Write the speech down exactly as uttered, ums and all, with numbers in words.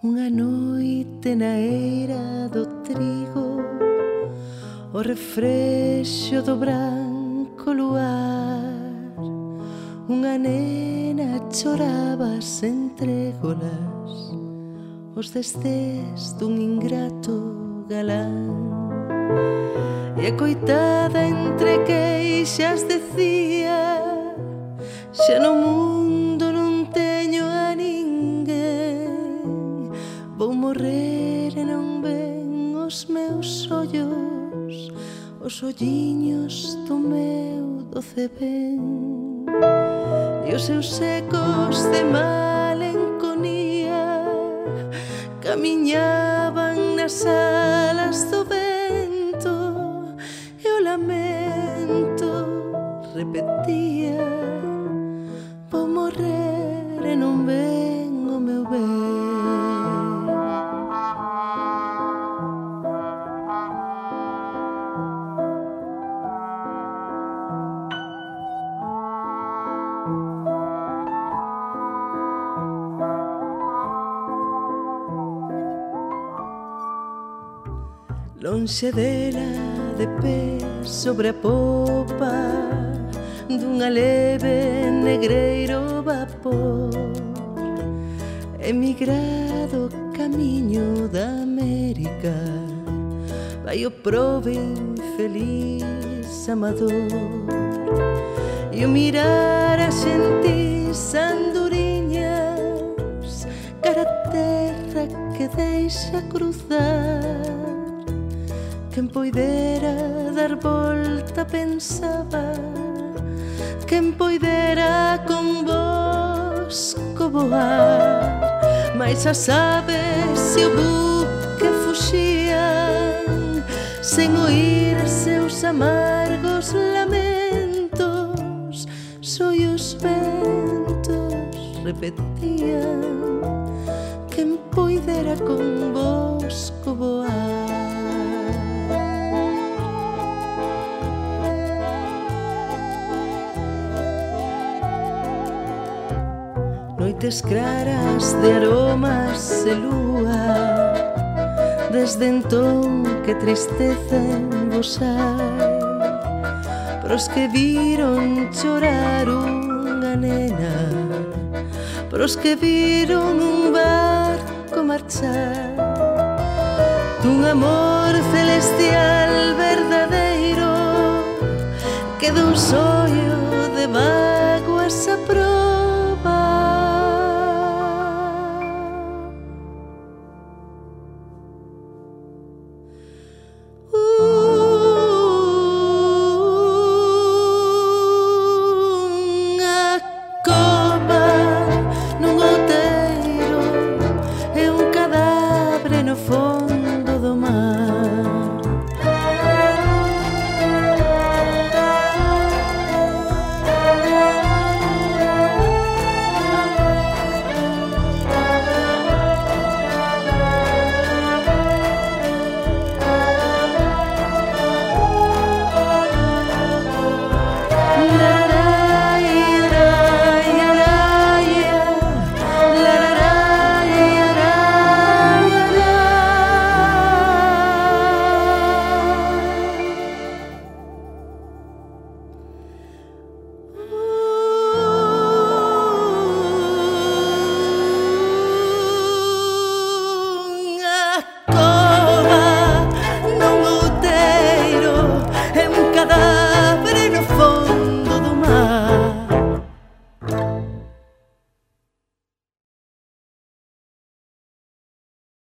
Unha noite na eira do trigo, o refrexo do branco luar, unha nena choraba sen trégolas os desdés dun ingrato galán. E a coitada entre queixas decía: xa no mundo non teño a ninguén, vou morrer e non ven os meus ollos, os olliños do meu doce ben. E os seus ecos de malenconía camiñaban nas alas do vento, e o lamento repetía: vou morrer e non ven o meu ben. Lonxe dela, de pé sobre a popa dunha leve negreiro vapor, emigrado camiño da América, vai o prove infeliz amador. E o mirar as xentis anduriñas cara a terra que deixa cruzar, quen poidera dar volta pensaba, quen poidera con vosco voar, mais as aves e o buque fuxían sen oír seus amargos lamentos, só os ventos repetían: quen poidera con vosco voar. Noites claras de aromas e lúa, desde entón que tristeza en vos hai, pros que viron chorar unha nena, pros que viron un barco marchar dun amor celestial